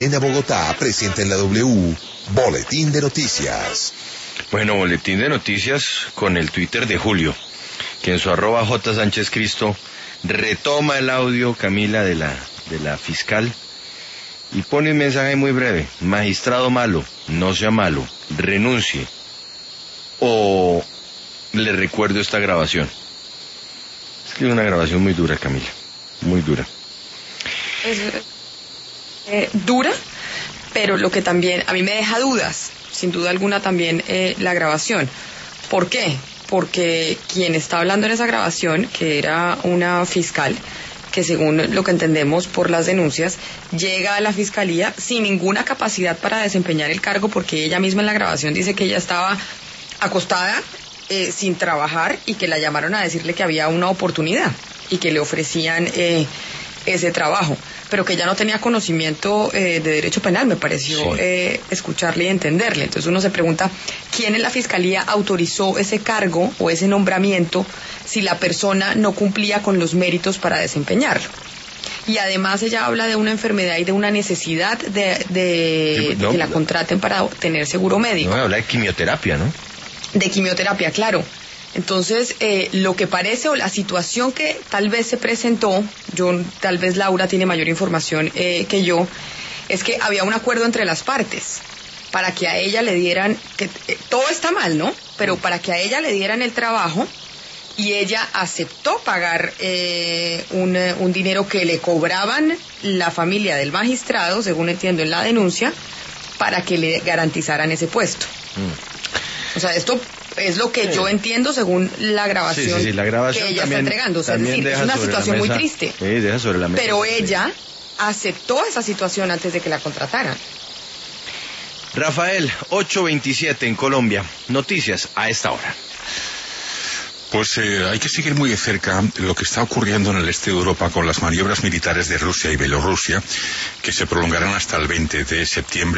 En Bogotá presenta en la W, Boletín de Noticias. Bueno, boletín de noticias con el Twitter de Julio, que en su @JSánchezCristo retoma el audio, Camila, de la fiscal y pone un mensaje muy breve: magistrado malo, no sea malo, renuncie, o le recuerdo esta grabación. Es que es una grabación muy dura, Camila, muy dura. Dura, pero lo que también a mí me deja dudas, sin duda alguna también la grabación. ¿Por qué? Porque quien está hablando en esa grabación, que era una fiscal, que según lo que entendemos por las denuncias, llega a la fiscalía sin ninguna capacidad para desempeñar el cargo, porque ella misma en la grabación dice que ella estaba acostada, sin trabajar, y que la llamaron a decirle que había una oportunidad y que le ofrecían ese trabajo, pero que ella no tenía conocimiento de derecho penal, me pareció escucharle y entenderle. Entonces uno se pregunta, ¿quién en la fiscalía autorizó ese cargo o ese nombramiento si la persona no cumplía con los méritos para desempeñarlo? Y además ella habla de una enfermedad y de una necesidad de que la contraten para tener seguro médico. No, habla de quimioterapia, ¿no? De quimioterapia, claro. Entonces, lo que parece, o la situación que tal vez se presentó, tal vez Laura tiene mayor información que yo, es que había un acuerdo entre las partes para que a ella le dieran, que todo está mal, ¿no? Pero para que a ella le dieran el trabajo, y ella aceptó pagar un dinero que le cobraban la familia del magistrado, según entiendo en la denuncia, para que le garantizaran ese puesto. O sea, esto es lo que yo entiendo según la grabación, la grabación que ella también, está entregando. O sea, es decir, es una situación muy triste. Sí, deja sobre la mesa. Pero ella aceptó esa situación antes de que la contrataran. Rafael, 8:27 en Colombia. Noticias a esta hora. Pues hay que seguir muy de cerca lo que está ocurriendo en el este de Europa con las maniobras militares de Rusia y Bielorrusia, que se prolongarán hasta el 20 de septiembre.